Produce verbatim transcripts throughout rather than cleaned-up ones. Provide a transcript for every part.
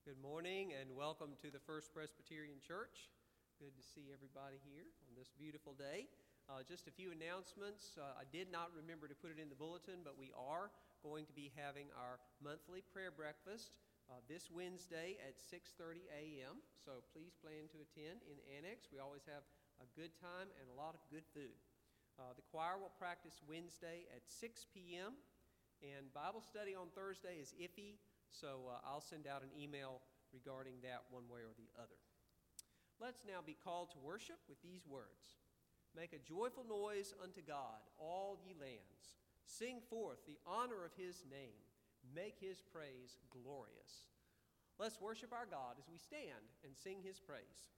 Good morning and welcome to the First Presbyterian Church. Good to see everybody here on this beautiful day. Uh, just a few announcements. Uh, I did not remember to put it in the bulletin, but we are going to be having our monthly prayer breakfast uh, this Wednesday at six thirty a.m. So please plan to attend in Annex. We always have a good time and a lot of good food. Uh, the choir will practice Wednesday at six p.m. and Bible study on Thursday is iffy. So uh, I'll send out an email regarding that one way or the other. Let's now be called to worship with these words. Make a joyful noise unto God, all ye lands. Sing forth the honor of his name. Make his praise glorious. Let's worship our God as we stand and sing his praise.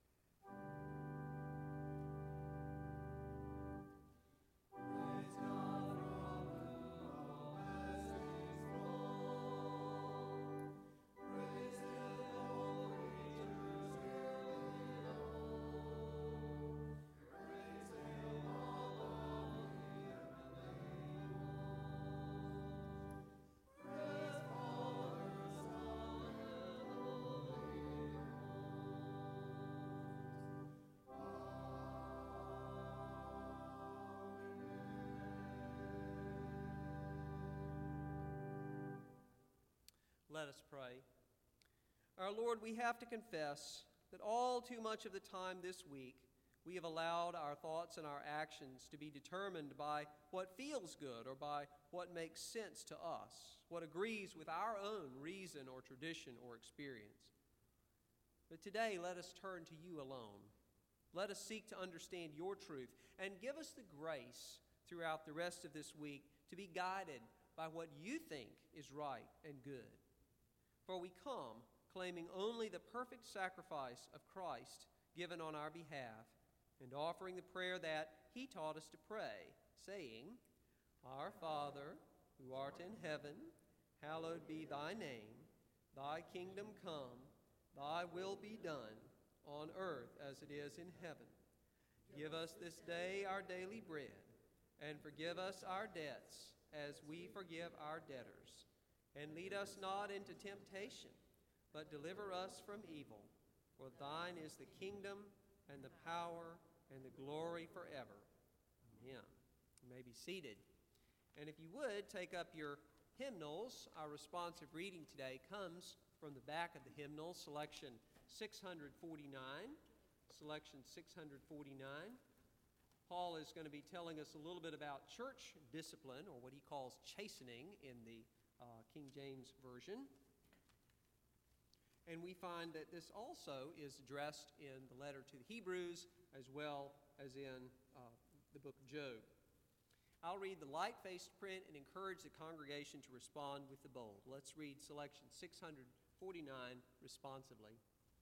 Let us pray. Our Lord, we have to confess that all too much of the time this week we have allowed our thoughts and our actions to be determined by what feels good or by what makes sense to us, what agrees with our own reason or tradition or experience. But today, let us turn to you alone. Let us seek to understand your truth and give us the grace throughout the rest of this week to be guided by what you think is right and good. For we come claiming only the perfect sacrifice of Christ given on our behalf and offering the prayer that he taught us to pray, saying, Our Father, who art in heaven, hallowed be thy name. Thy kingdom come, thy will be done, on earth as it is in heaven. Give us this day our daily bread, and forgive us our debts as we forgive our debtors. And lead us not into temptation, but deliver us from evil. For thine is the kingdom and the power and the glory forever. Amen. You may be seated. And if you would, take up your hymnals. Our responsive reading today comes from the back of the hymnal, selection six forty-nine. Selection six forty-nine. Paul is going to be telling us a little bit about church discipline, or what he calls chastening in the uh, King James Version. And we find that this also is addressed in the letter to the Hebrews as well as in uh, the book of Job. I'll read the light-faced print and encourage the congregation to respond with the bold. Let's read selection six forty-nine responsively.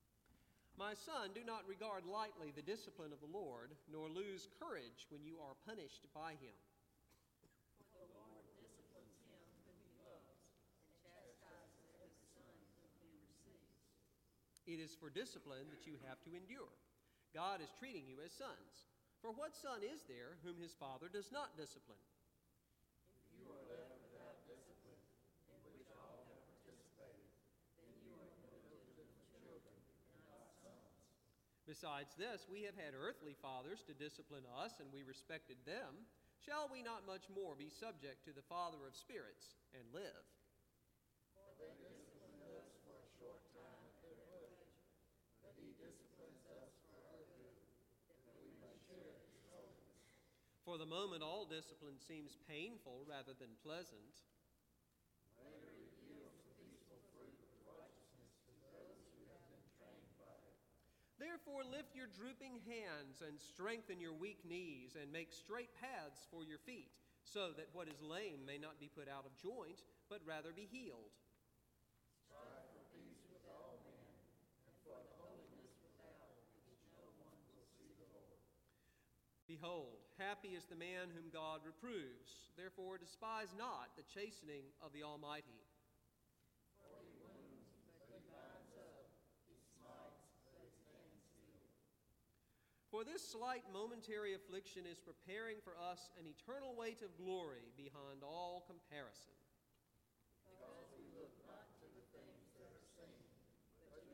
My son, do not regard lightly the discipline of the Lord, nor lose courage when you are punished by him. For the Lord disciplines him whom he loves, and chastises every son whom he receives. It is for discipline that you have to endure. God is treating you as sons. For what son is there whom his father does not discipline? If you are left without discipline, in which all have participated, then you are no legitimate children, and not sons. Besides this, we have had earthly fathers to discipline us, and we respected them. Shall we not much more be subject to the Father of spirits and live? For they discipline us for a short time at their pleasure, but he disciplines us for our good, that we may share his holiness. For the moment, all discipline seems painful rather than pleasant. Later it yields a peaceful fruit of righteousness to those who have been trained by it. Therefore lift your drooping hands and strengthen your weak knees and make straight paths for your feet, so that what is lame may not be put out of joint, but rather be healed. Strive for peace with all men, and for the holiness without which no one will see the Lord. Behold, happy is the man whom God reproves. Therefore despise not the chastening of the Almighty. For he wounds, but he binds up, he smites, but he stands still. For this slight momentary affliction is preparing for us an eternal weight of glory beyond all comparison. Because we look not to the things that are seen, but to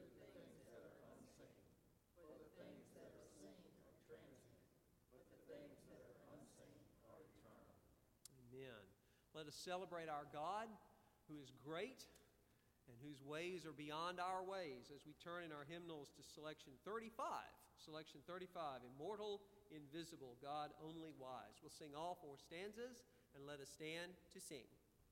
Let us celebrate our God, who is great and whose ways are beyond our ways, as we turn in our hymnals to selection thirty-five. Selection thirty-five, Immortal, Invisible, God Only Wise. We'll sing all four stanzas, and let us stand to sing.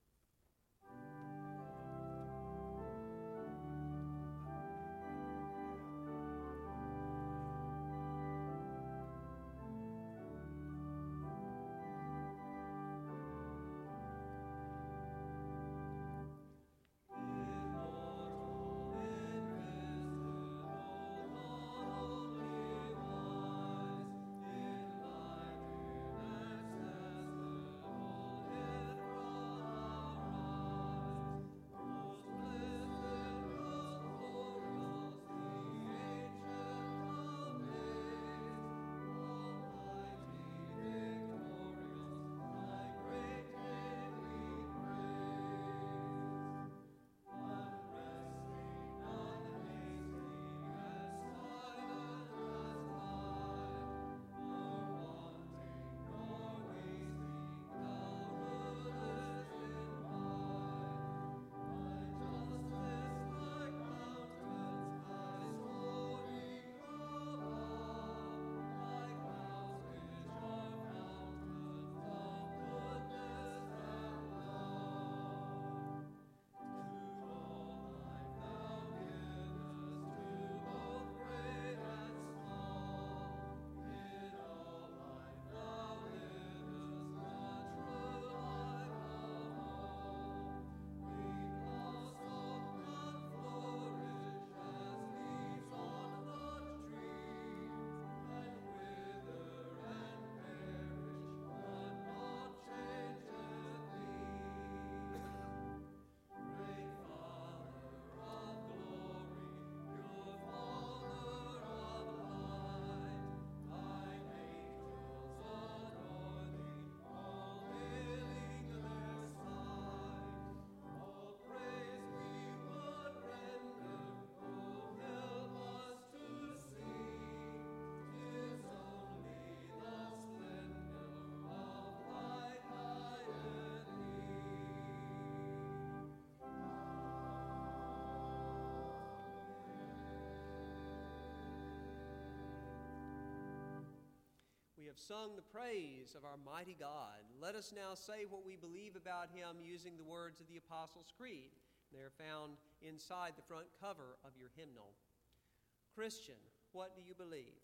We have sung the praise of our mighty God. Let us now say what we believe about him using the words of the Apostles' Creed. They are found inside the front cover of your hymnal. Christian, what do you believe?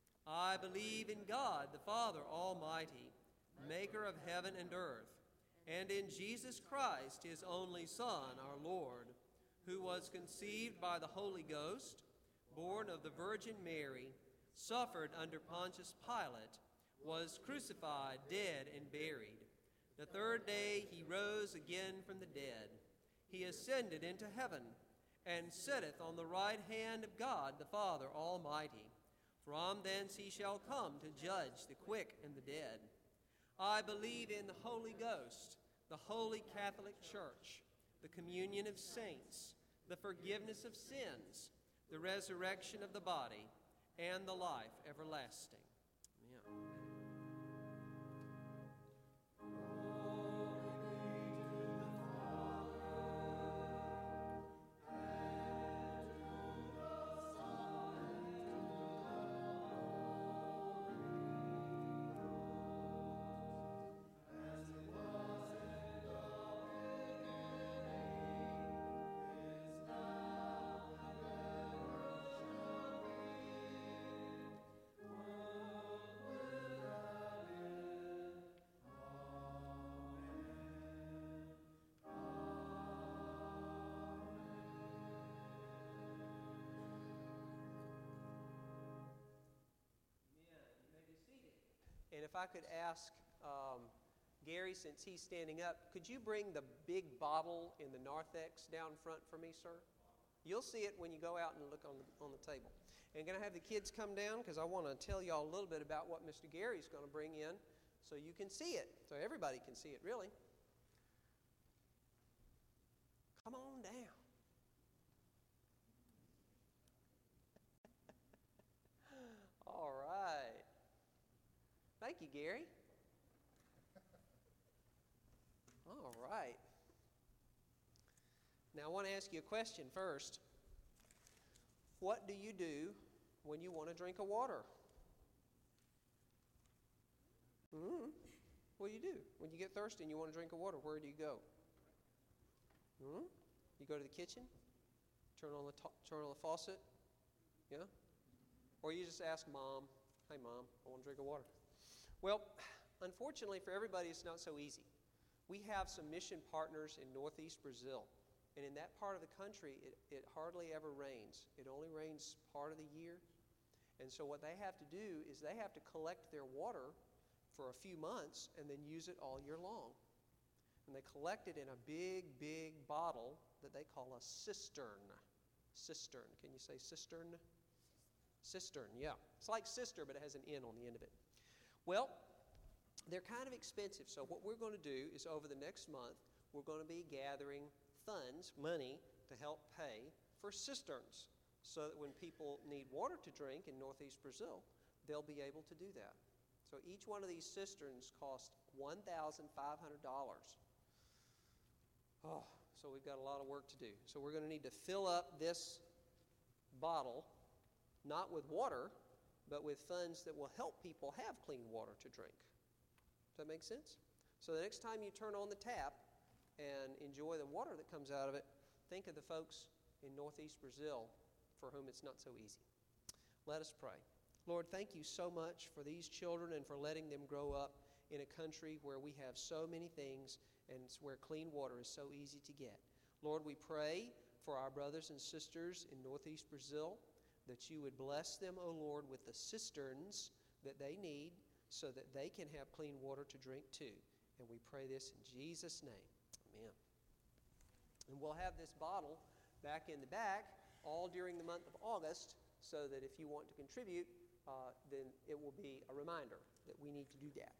I believe in God, the Father Almighty, maker of heaven and earth, and in Jesus Christ, his only Son, our Lord, who was conceived by the Holy Ghost, born of the Virgin Mary, suffered under Pontius Pilate, was crucified, dead, and buried. The third day he rose again from the dead. He ascended into heaven, and sitteth on the right hand of God the Father Almighty. From thence he shall come to judge the quick and the dead. I believe in the Holy Ghost, the Holy Catholic Church, the communion of saints, the forgiveness of sins, the resurrection of the body, and the life everlasting. Amen. And if I could ask um, Gary, since he's standing up, could you bring the big bottle in the narthex down front for me, sir? You'll see it when you go out and look on the, on the table. And I'm going to have the kids come down because I want to tell y'all a little bit about what Mister Gary's going to bring in so you can see it, so everybody can see it, really. Come on down. All right. Thank you, Gary. All right. Now, I want to ask you a question first. What do you do when you want a drink of water? Mm-hmm. What do you do? When you get thirsty and you want a drink of water, where do you go? Hmm? You go to the kitchen? Turn on the to- turn on the faucet? Yeah? Or you just ask Mom, "Hey Mom, I want a drink of water." Well, unfortunately for everybody, it's not so easy. We have some mission partners in northeast Brazil. And in that part of the country, it, it hardly ever rains. It only rains part of the year. And so what they have to do is they have to collect their water for a few months and then use it all year long. And they collect it in a big, big bottle that they call a cistern. Cistern. Can you say cistern? Cistern, yeah. It's like sister, but it has an N on the end of it. Well, they're kind of expensive. So what we're going to do is over the next month, we're going to be gathering funds, money, to help pay for cisterns so that when people need water to drink in northeast Brazil, they'll be able to do that. So each one of these cisterns costs one thousand five hundred dollars. Oh, so we've got a lot of work to do. So we're going to need to fill up this bottle, not with water, but with funds that will help people have clean water to drink. Does that make sense? So the next time you turn on the tap and enjoy the water that comes out of it, think of the folks in northeast Brazil for whom it's not so easy. Let us pray. Lord, thank you so much for these children and for letting them grow up in a country where we have so many things and where clean water is so easy to get. Lord, we pray for our brothers and sisters in northeast Brazil that you would bless them, O Lord, with the cisterns that they need so that they can have clean water to drink too. And we pray this in Jesus' name. Amen. And we'll have this bottle back in the back all during the month of August so that if you want to contribute, uh, then it will be a reminder that we need to do that.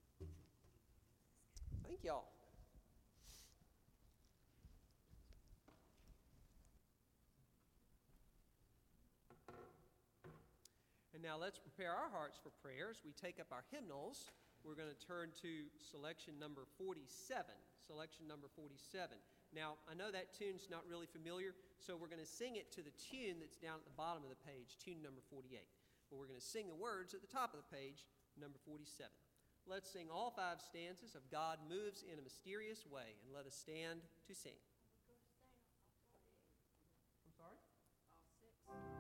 Thank y'all. And now let's prepare our hearts for prayers. We take up our hymnals. We're going to turn to selection number forty-seven. Selection number forty-seven. Now, I know that tune's not really familiar, so we're going to sing it to the tune that's down at the bottom of the page, tune number forty-eight. But we're going to sing the words at the top of the page, number forty-seven. Let's sing all five stanzas of God Moves in a Mysterious Way, and let us stand to sing. I'm sorry? All six.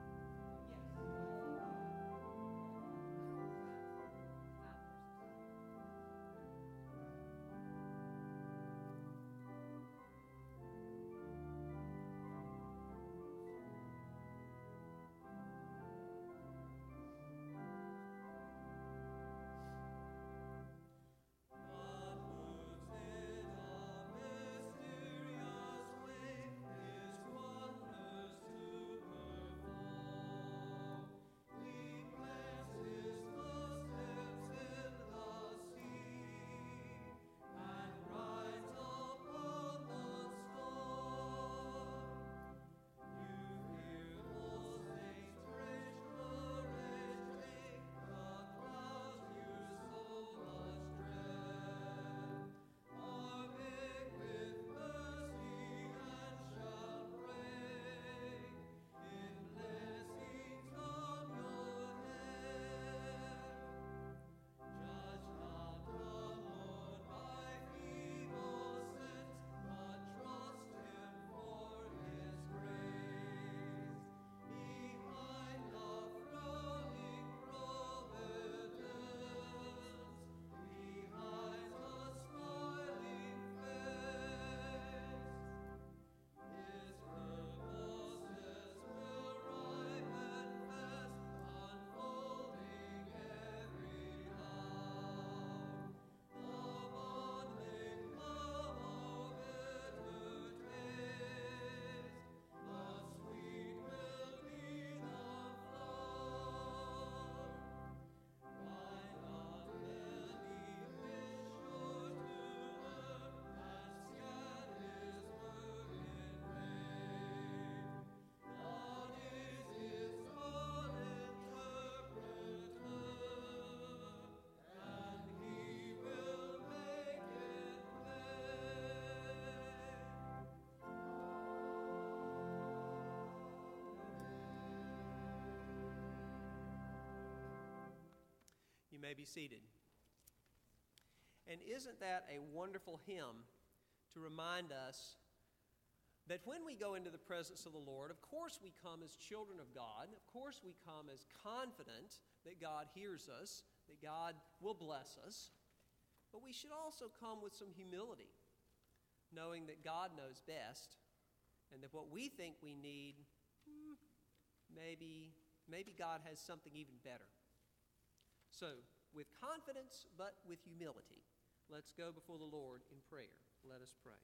may be seated. And isn't that a wonderful hymn to remind us that when we go into the presence of the Lord, of course we come as children of God. Of course we come as confident that God hears us, that God will bless us. But we should also come with some humility, knowing that God knows best and that what we think we need, hmm, maybe, maybe God has something even better. So, with confidence but with humility, let's go before the Lord in prayer. Let us pray.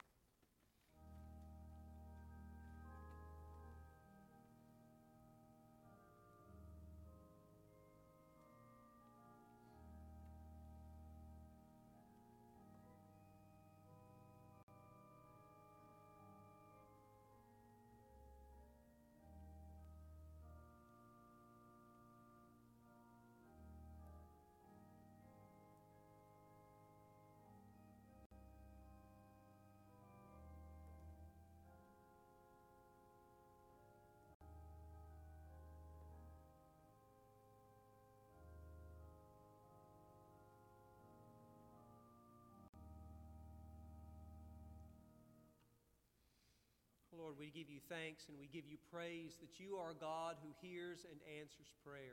Lord, we give you thanks and we give you praise that you are a God who hears and answers prayer.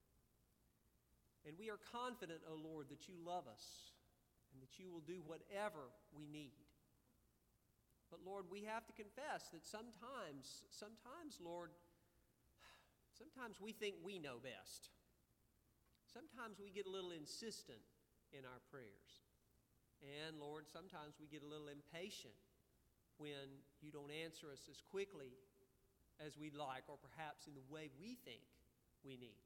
And we are confident, O Lord, that you love us and that you will do whatever we need. But Lord, we have to confess that sometimes, sometimes, Lord, sometimes we think we know best. Sometimes we get a little insistent in our prayers. And Lord, sometimes we get a little impatient when you don't answer us as quickly as we'd like, or perhaps in the way we think we need.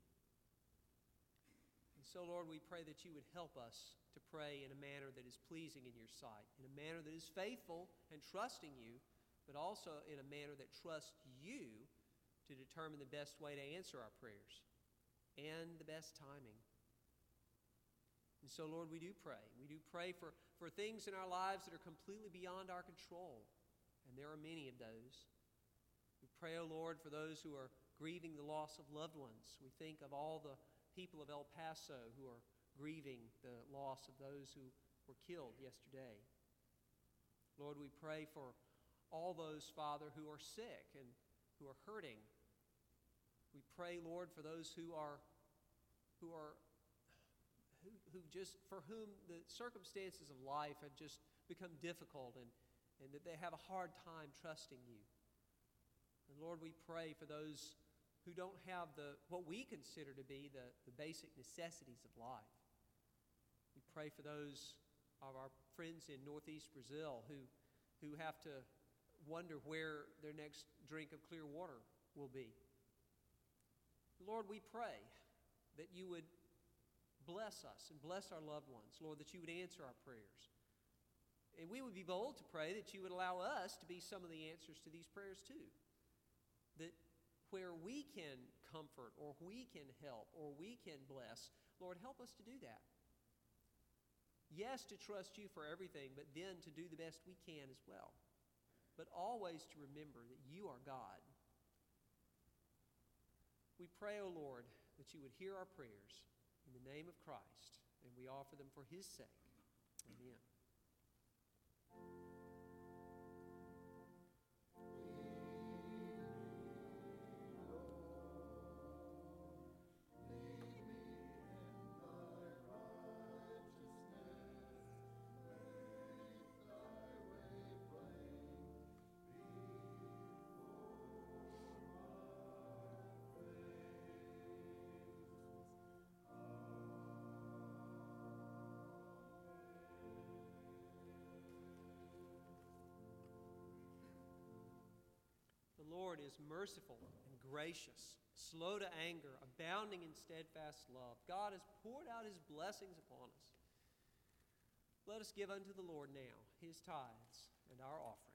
And so, Lord, we pray that you would help us to pray in a manner that is pleasing in your sight, in a manner that is faithful and trusting you, but also in a manner that trusts you to determine the best way to answer our prayers and the best timing. And so, Lord, we do pray. We do pray for, for things in our lives that are completely beyond our control. And there are many of those. We pray, O Lord, for those who are grieving the loss of loved ones. We think of all the people of El Paso who are grieving the loss of those who were killed yesterday. Lord, we pray for all those, Father, who are sick and who are hurting. We pray, Lord, for those who are who are who, who just for whom the circumstances of life have just become difficult and and that they have a hard time trusting you. And Lord, we pray for those who don't have the what we consider to be the, the basic necessities of life. We pray for those of our friends in northeast Brazil who, who have to wonder where their next drink of clear water will be. Lord, we pray that you would bless us and bless our loved ones. Lord, that you would answer our prayers. And we would be bold to pray that you would allow us to be some of the answers to these prayers too. That where we can comfort or we can help or we can bless, Lord, help us to do that. Yes, to trust you for everything, but then to do the best we can as well. But always to remember that you are God. We pray, O Lord, that you would hear our prayers in the name of Christ, and we offer them for his sake. Amen. The Lord is merciful and gracious, slow to anger, abounding in steadfast love. God has poured out his blessings upon us. Let us give unto the Lord now his tithes and our offerings.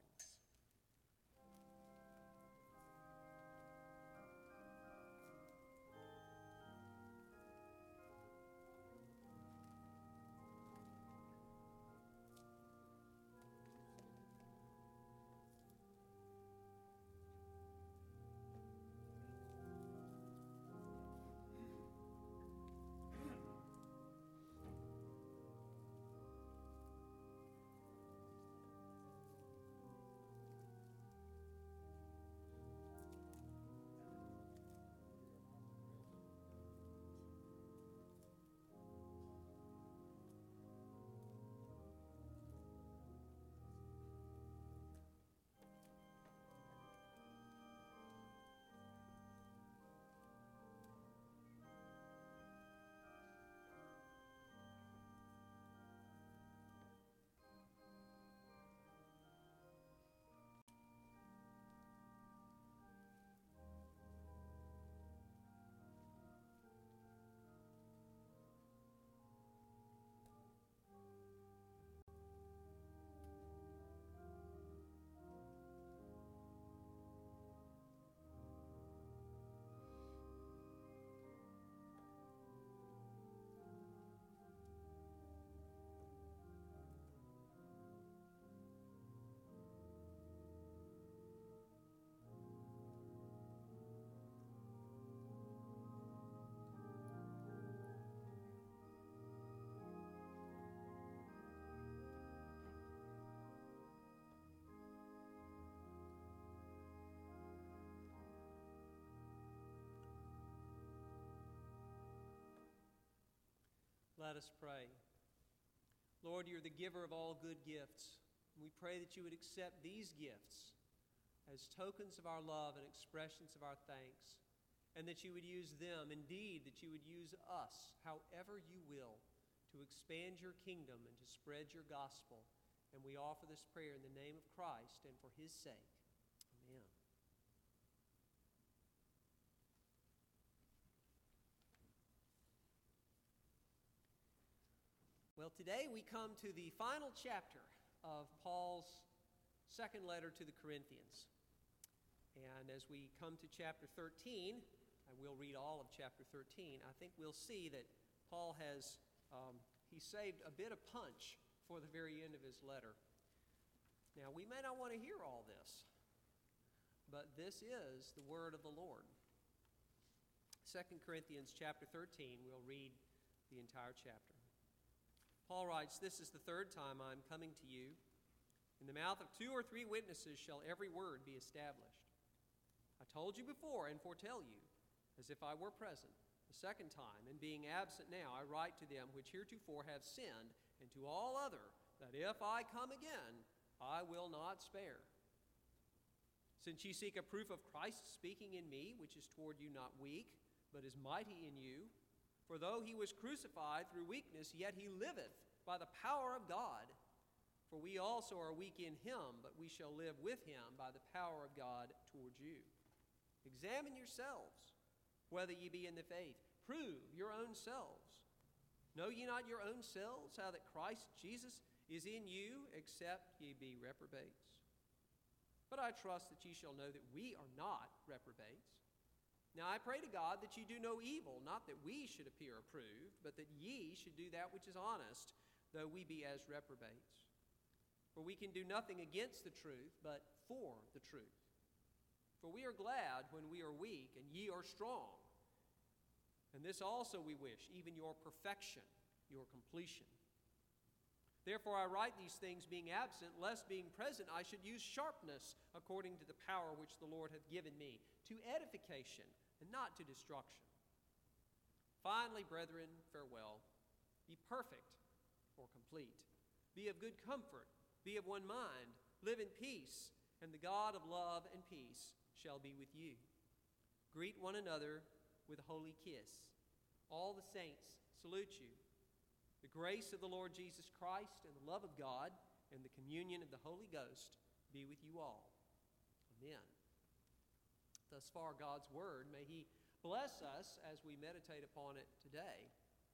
Let us pray. Lord, you're the giver of all good gifts. And we pray that you would accept these gifts as tokens of our love and expressions of our thanks, and that you would use them, indeed, that you would use us, however you will, to expand your kingdom and to spread your gospel. And we offer this prayer in the name of Christ and for his sake. Amen. Well, today we come to the final chapter of Paul's second letter to the Corinthians. And as we come to chapter thirteen, I will read all of chapter thirteen, I think we'll see that Paul has, um, he saved a bit of punch for the very end of his letter. Now, we may not want to hear all this, but this is the word of the Lord. Second Corinthians chapter thirteen, we'll read the entire chapter. Paul writes, "This is the third time I am coming to you. In the mouth of two or three witnesses shall every word be established. I told you before and foretell you, as if I were present, the second time, and being absent now, I write to them which heretofore have sinned, and to all other, that if I come again, I will not spare. Since ye seek a proof of Christ speaking in me, which is toward you not weak, but is mighty in you, for though he was crucified through weakness, yet he liveth by the power of God. For we also are weak in him, but we shall live with him by the power of God towards you. Examine yourselves, whether ye be in the faith. Prove your own selves. Know ye not your own selves, how that Christ Jesus is in you, except ye be reprobates? But I trust that ye shall know that we are not reprobates. Now I pray to God that ye do no evil, not that we should appear approved, but that ye should do that which is honest, though we be as reprobates. For we can do nothing against the truth, but for the truth. For we are glad when we are weak, and ye are strong. And this also we wish, even your perfection, your completion. Therefore I write these things being absent, lest being present I should use sharpness according to the power which the Lord hath given me, to edification and not to destruction. Finally, brethren, farewell. Be perfect or complete. Be of good comfort. Be of one mind. Live in peace, and the God of love and peace shall be with you. Greet one another with a holy kiss. All the saints salute you. The grace of the Lord Jesus Christ and the love of God and the communion of the Holy Ghost be with you all. Amen. Thus far, God's word. May he bless us as we meditate upon it today.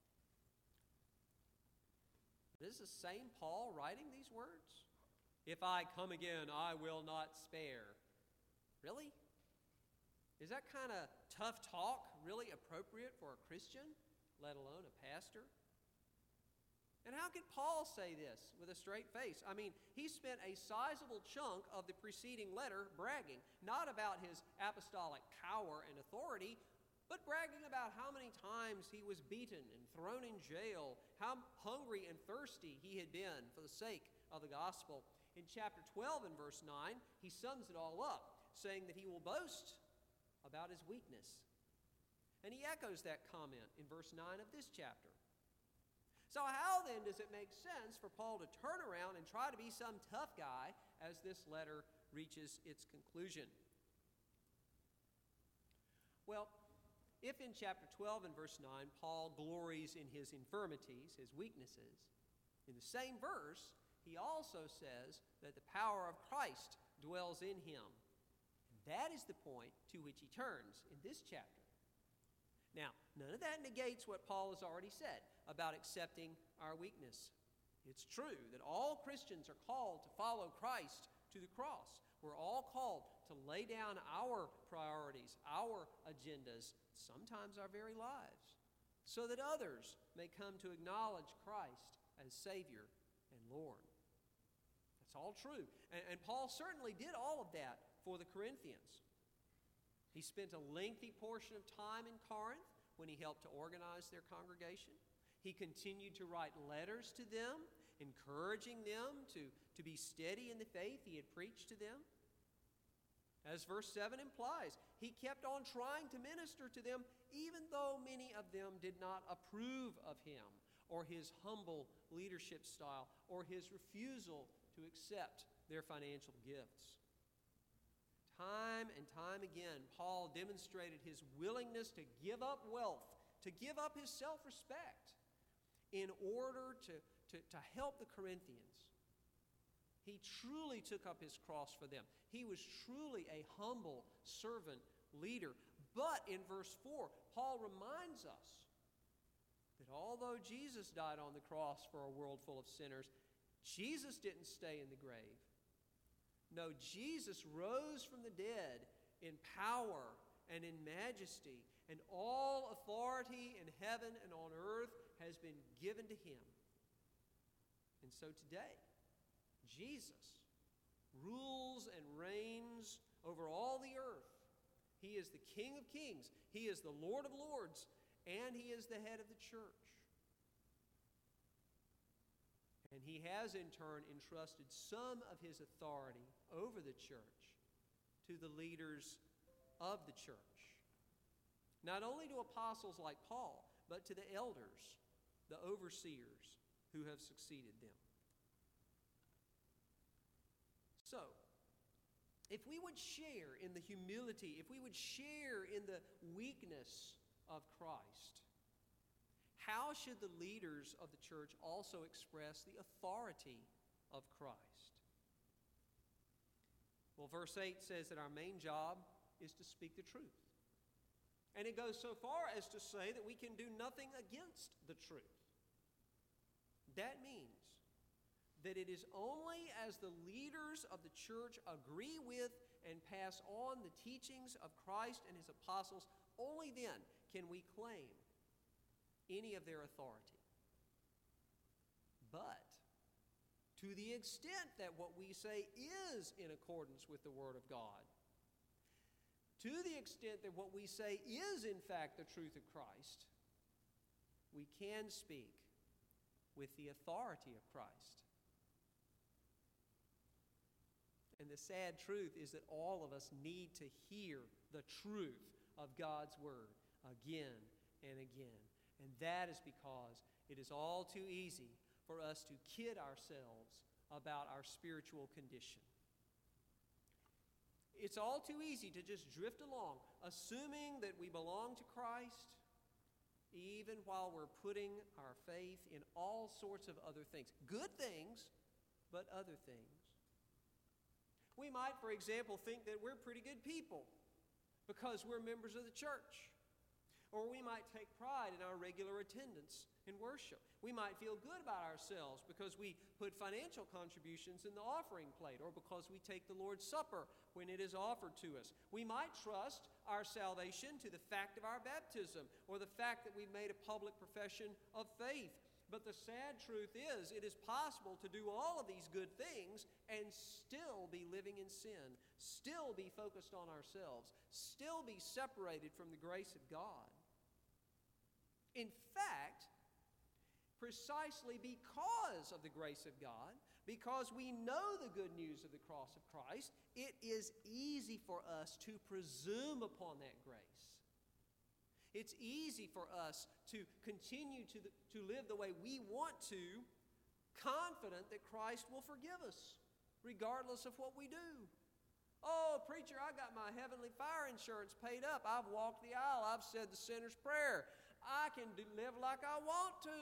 Is the same Paul writing these words? If I come again, I will not spare. Really? Is that kind of tough talk really appropriate for a Christian, let alone a pastor? And how could Paul say this with a straight face? I mean, he spent a sizable chunk of the preceding letter bragging, not about his apostolic power and authority, but bragging about how many times he was beaten and thrown in jail, how hungry and thirsty he had been for the sake of the gospel. In chapter twelve and verse nine, he sums it all up, saying that he will boast about his weakness. And he echoes that comment in verse nine of this chapter. So how then does it make sense for Paul to turn around and try to be some tough guy as this letter reaches its conclusion? Well, if in chapter twelve and verse nine, Paul glories in his infirmities, his weaknesses, in the same verse, he also says that the power of Christ dwells in him. And that is the point to which he turns in this chapter. Now, none of that negates what Paul has already said about accepting our weakness. It's true that all Christians are called to follow Christ to the cross. We're all called to lay down our priorities, our agendas, sometimes our very lives, so that others may come to acknowledge Christ as Savior and Lord. That's all true. And, and Paul certainly did all of that for the Corinthians. He spent a lengthy portion of time in Corinth when he helped to organize their congregation. He continued to write letters to them, encouraging them to, to be steady in the faith he had preached to them. As verse seven implies, he kept on trying to minister to them even though many of them did not approve of him or his humble leadership style, or his refusal to accept their financial gifts. Time and time again, Paul demonstrated his willingness to give up wealth, to give up his self-respect in order to, to, to help the Corinthians. He truly took up his cross for them. He was truly a humble servant leader. But in verse four, Paul reminds us that although Jesus died on the cross for a world full of sinners, Jesus didn't stay in the grave. No, Jesus rose from the dead in power and in majesty, and all authority in heaven and on earth has been given to him. And so today, Jesus rules and reigns over all the earth. He is the King of kings, he is the Lord of lords, and he is the head of the church. And he has in turn entrusted some of his authority over the church to the leaders of the church. Not only to apostles like Paul, but to the elders, the overseers who have succeeded them. So, if we would share in the humility, if we would share in the weakness of Christ, how should the leaders of the church also express the authority of Christ? Well, verse eight says that our main job is to speak the truth. And it goes so far as to say that we can do nothing against the truth. That means that it is only as the leaders of the church agree with and pass on the teachings of Christ and his apostles, only then can we claim any of their authority. But to the extent that what we say is in accordance with the Word of God, to the extent that what we say is in fact the truth of Christ, we can speak with the authority of Christ. And the sad truth is that all of us need to hear the truth of God's Word again and again. And that is because it is all too easy for us to kid ourselves about our spiritual condition. It's all too easy to just drift along, assuming that we belong to Christ, even while we're putting our faith in all sorts of other things. Good things, but other things. We might, for example, think that we're pretty good people because we're members of the church. Or we might take pride in our regular attendance in worship. We might feel good about ourselves because we put financial contributions in the offering plate, or because we take the Lord's Supper when it is offered to us. We might trust our salvation to the fact of our baptism, or the fact that we've made a public profession of faith. But the sad truth is, it is possible to do all of these good things and still be living in sin, still be focused on ourselves, still be separated from the grace of God. In fact, precisely because of the grace of God, because we know the good news of the cross of Christ, it is easy for us to presume upon that grace. It's easy for us to continue to, the, to live the way we want to, confident that Christ will forgive us, regardless of what we do. Oh, preacher, I got my heavenly fire insurance paid up. I've walked the aisle. I've said the sinner's prayer. I can do, live like I want to.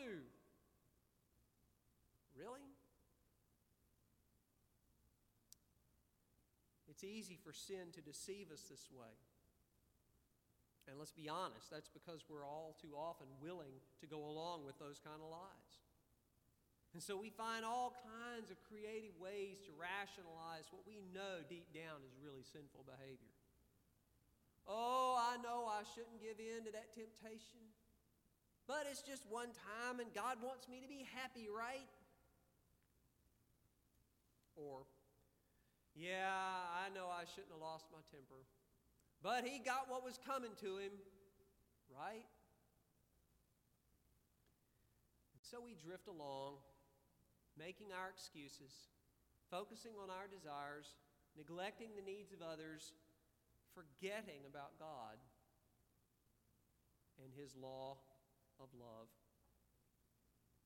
Really? It's easy for sin to deceive us this way. And let's be honest, that's because we're all too often willing to go along with those kind of lies. And so we find all kinds of creative ways to rationalize what we know deep down is really sinful behavior. Oh, I know I shouldn't give in to that temptation, but it's just one time and God wants me to be happy, right? Or, yeah, I know I shouldn't have lost my temper, but he got what was coming to him, right? And so we drift along, making our excuses, focusing on our desires, neglecting the needs of others, forgetting about God and his law of love.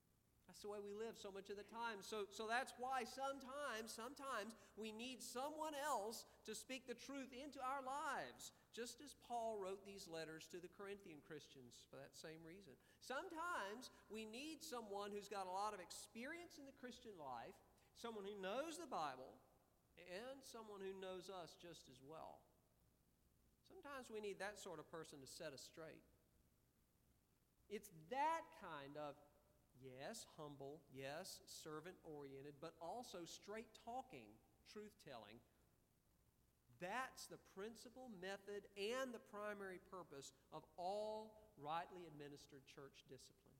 That's the way we live so much of the time. So, so that's why sometimes, sometimes we need someone else to speak the truth into our lives, just as Paul wrote these letters to the Corinthian Christians for that same reason. Sometimes we need someone who's got a lot of experience in the Christian life, someone who knows the Bible, and someone who knows us just as well. Sometimes we need that sort of person to set us straight. It's that kind of, yes, humble, yes, servant-oriented, but also straight-talking, truth-telling. That's the principal method and the primary purpose of all rightly administered church discipline.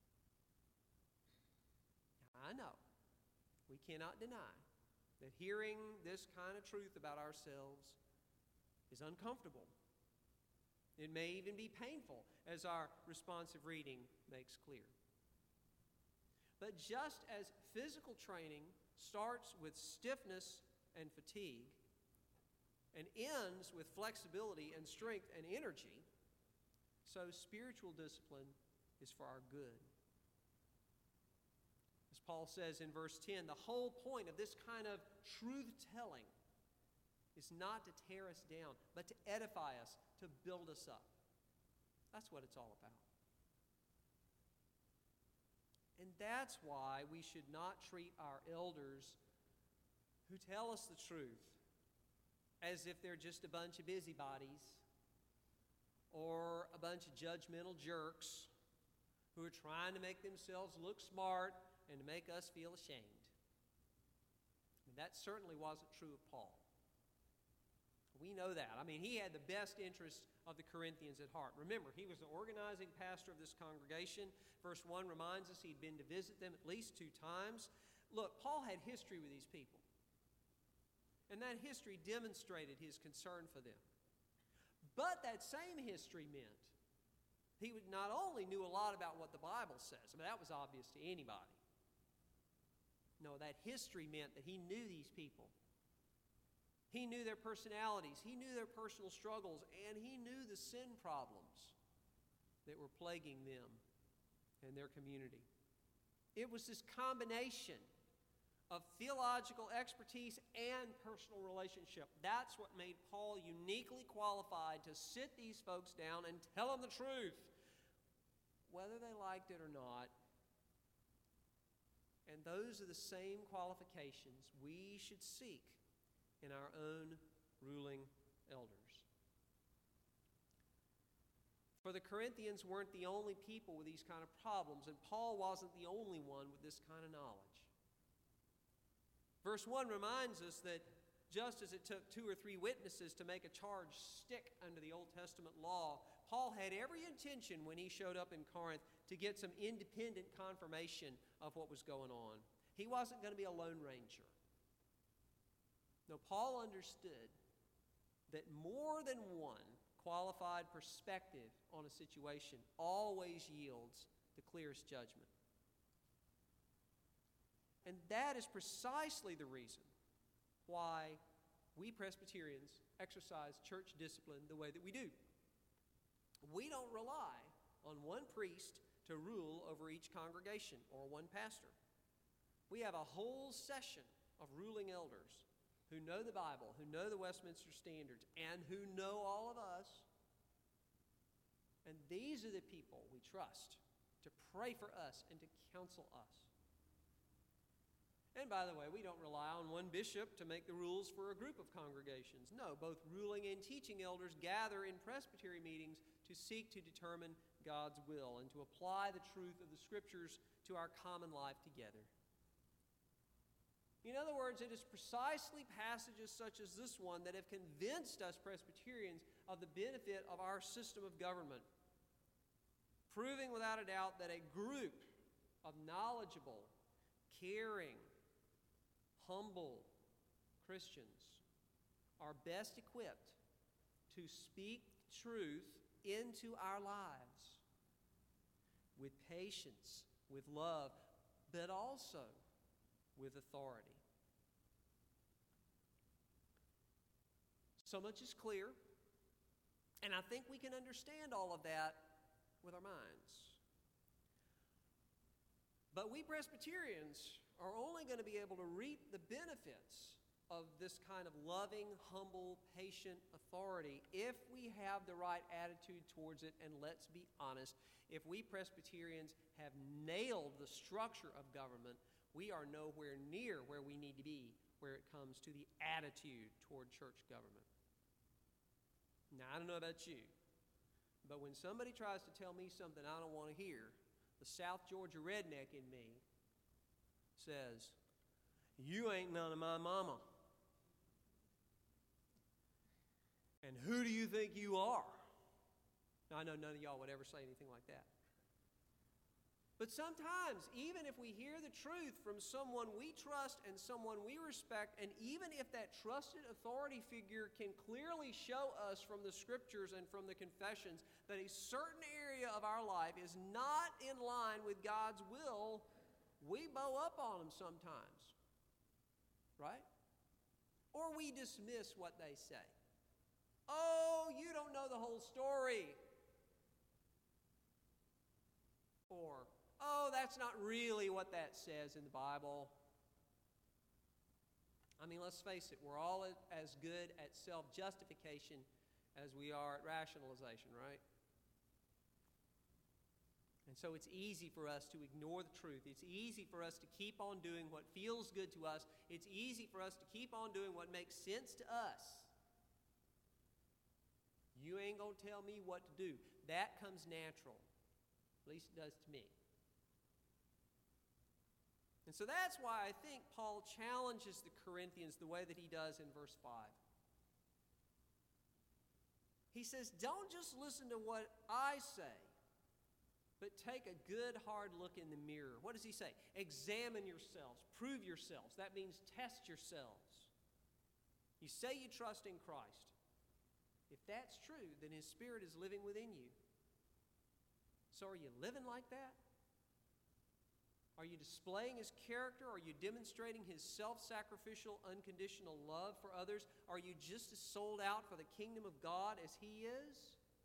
Now, I know we cannot deny that hearing this kind of truth about ourselves is uncomfortable. It may even be painful, as our responsive reading makes clear. But just as physical training starts with stiffness and fatigue and ends with flexibility and strength and energy, so spiritual discipline is for our good. As Paul says in verse ten, the whole point of this kind of truth-telling is not to tear us down, but to edify us, to build us up. That's what it's all about. And that's why we should not treat our elders who tell us the truth as if they're just a bunch of busybodies or a bunch of judgmental jerks who are trying to make themselves look smart and to make us feel ashamed. And that certainly wasn't true of Paul. We know that. I mean, he had the best interests of the Corinthians at heart. Remember, he was the organizing pastor of this congregation. Verse one reminds us he'd been to visit them at least two times. Look, Paul had history with these people. And that history demonstrated his concern for them. But that same history meant he would not only knew a lot about what the Bible says. I mean, that was obvious to anybody. No, that history meant that he knew these people. He knew their personalities, he knew their personal struggles, and he knew the sin problems that were plaguing them and their community. It was this combination of theological expertise and personal relationship. That's what made Paul uniquely qualified to sit these folks down and tell them the truth, whether they liked it or not. And those are the same qualifications we should seek in our own ruling elders. For the Corinthians weren't the only people with these kind of problems, and Paul wasn't the only one with this kind of knowledge. Verse one reminds us that just as it took two or three witnesses to make a charge stick under the Old Testament law, Paul had every intention when he showed up in Corinth to get some independent confirmation of what was going on. He wasn't going to be a lone ranger. No, Paul understood that more than one qualified perspective on a situation always yields the clearest judgment. And that is precisely the reason why we Presbyterians exercise church discipline the way that we do. We don't rely on one priest to rule over each congregation or one pastor. We have a whole session of ruling elders who know the Bible, who know the Westminster Standards, and who know all of us. And these are the people we trust to pray for us and to counsel us. And by the way, we don't rely on one bishop to make the rules for a group of congregations. No, both ruling and teaching elders gather in presbytery meetings to seek to determine God's will and to apply the truth of the Scriptures to our common life together. In other words, it is precisely passages such as this one that have convinced us Presbyterians of the benefit of our system of government, proving without a doubt that a group of knowledgeable, caring, humble Christians are best equipped to speak truth into our lives with patience, with love, but also with authority. So much is clear, and I think we can understand all of that with our minds. But we Presbyterians are only going to be able to reap the benefits of this kind of loving, humble, patient authority if we have the right attitude towards it. And let's be honest, if we Presbyterians have nailed the structure of government, we are nowhere near where we need to be where it comes to the attitude toward church government. Now, I don't know about you, but when somebody tries to tell me something I don't want to hear, the South Georgia redneck in me says, "You ain't none of my mama. And who do you think you are?" Now, I know none of y'all would ever say anything like that. But sometimes, even if we hear the truth from someone we trust and someone we respect, and even if that trusted authority figure can clearly show us from the Scriptures and from the confessions that a certain area of our life is not in line with God's will, we bow up on them sometimes, right? Or we dismiss what they say. "Oh, you don't know the whole story." Or, "Oh, that's not really what that says in the Bible." I mean, let's face it, we're all as good at self-justification as we are at rationalization, right? And so it's easy for us to ignore the truth. It's easy for us to keep on doing what feels good to us. It's easy for us to keep on doing what makes sense to us. You ain't going to tell me what to do. That comes natural. At least it does to me. And so that's why I think Paul challenges the Corinthians the way that he does in verse five. He says, don't just listen to what I say, but take a good hard look in the mirror. What does he say? Examine yourselves. Prove yourselves. That means test yourselves. You say you trust in Christ. If that's true, then His Spirit is living within you. So are you living like that? Are you displaying His character? Are you demonstrating His self-sacrificial, unconditional love for others? Are you just as sold out for the kingdom of God as He is?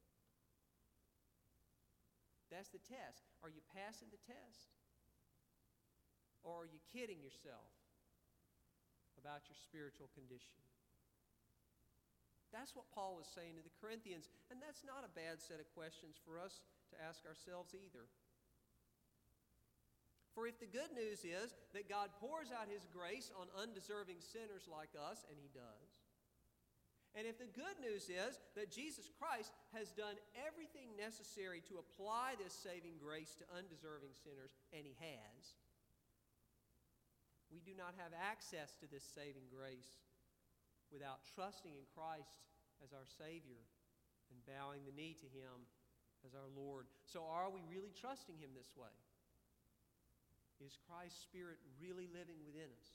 That's the test. Are you passing the test? Or are you kidding yourself about your spiritual condition? That's what Paul was saying to the Corinthians, and that's not a bad set of questions for us to ask ourselves either. For if the good news is that God pours out His grace on undeserving sinners like us, and He does, and if the good news is that Jesus Christ has done everything necessary to apply this saving grace to undeserving sinners, and He has, we do not have access to this saving grace without trusting in Christ as our Savior and bowing the knee to Him as our Lord. So are we really trusting Him this way? Is Christ's Spirit really living within us?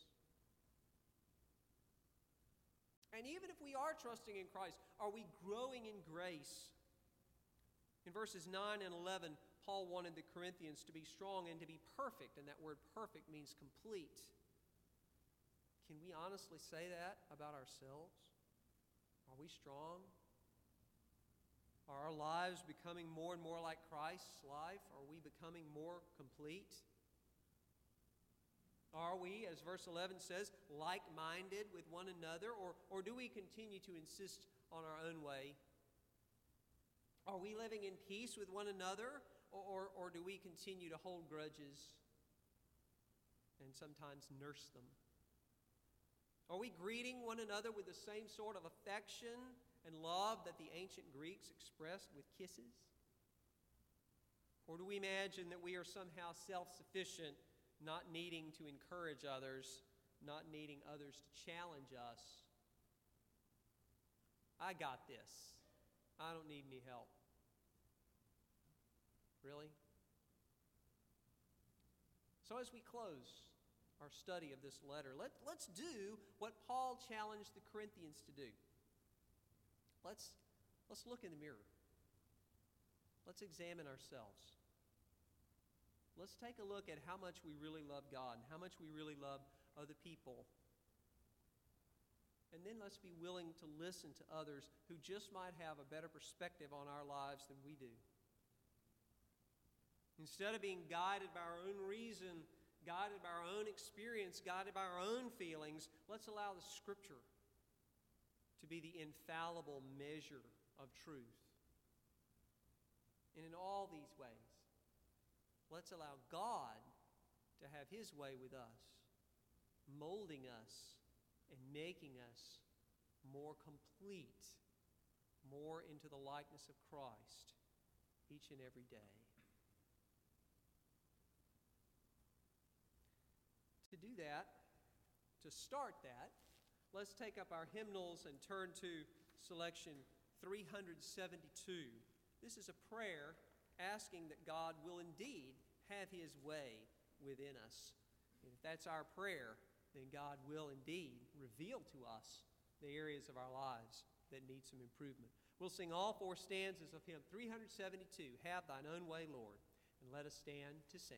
And even if we are trusting in Christ, are we growing in grace? In verses nine and eleven, Paul wanted the Corinthians to be strong and to be perfect, and that word perfect means complete. Can we honestly say that about ourselves? Are we strong? Are our lives becoming more and more like Christ's life? Are we becoming more complete? Are we, as verse eleven says, like-minded with one another, or, or do we continue to insist on our own way? Are we living in peace with one another, or, or, or do we continue to hold grudges and sometimes nurse them? Are we greeting one another with the same sort of affection and love that the ancient Greeks expressed with kisses? Or do we imagine that we are somehow self-sufficient, not needing to encourage others, not needing others to challenge us? I got this. I don't need any help. Really? So as we close our study of this letter, let, let's do what Paul challenged the Corinthians to do. Let's, let's look in the mirror. Let's examine ourselves. Let's take a look at how much we really love God and how much we really love other people. And then let's be willing to listen to others who just might have a better perspective on our lives than we do. And Instead of being guided by our own reason, guided by our own experience, guided by our own feelings, let's allow the Scripture to be the infallible measure of truth. And in all these ways, let's allow God to have His way with us, molding us and making us more complete, more into the likeness of Christ each and every day. To do that, to start that, let's take up our hymnals and turn to selection three seventy-two. This is a prayer asking that God will indeed have His way within us. And if that's our prayer, then God will indeed reveal to us the areas of our lives that need some improvement. We'll sing all four stanzas of hymn three seventy-two, Have Thine Own Way, Lord, and let us stand to sing.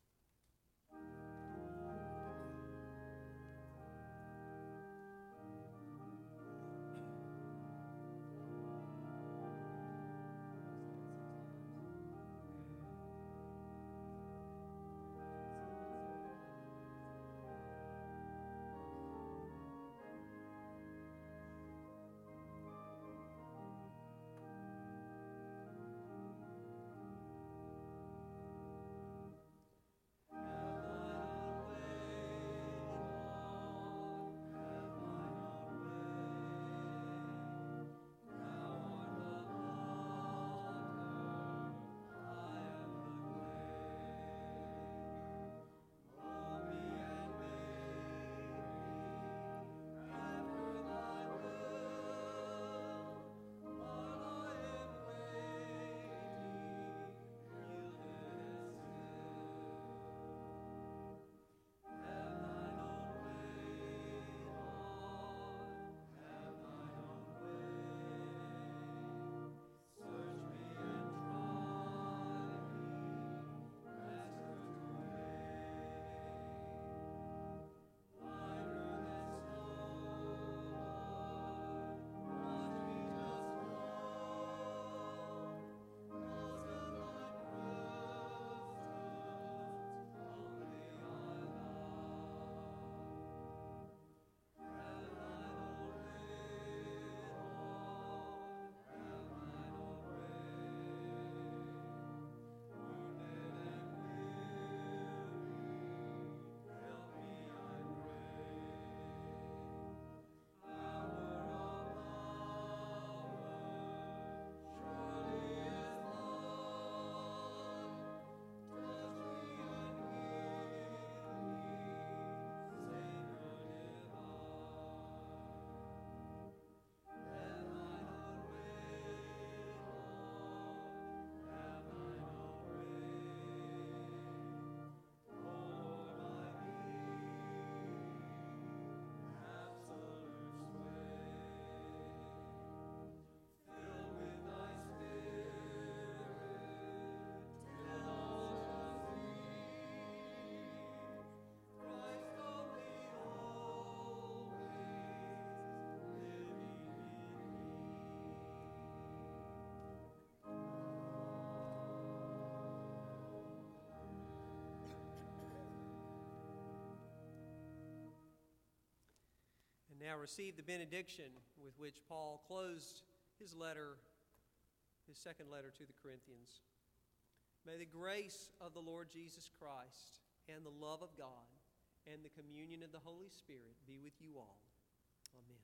Now receive the benediction with which Paul closed his letter, his second letter to the Corinthians. May the grace of the Lord Jesus Christ and the love of God and the communion of the Holy Spirit be with you all. Amen.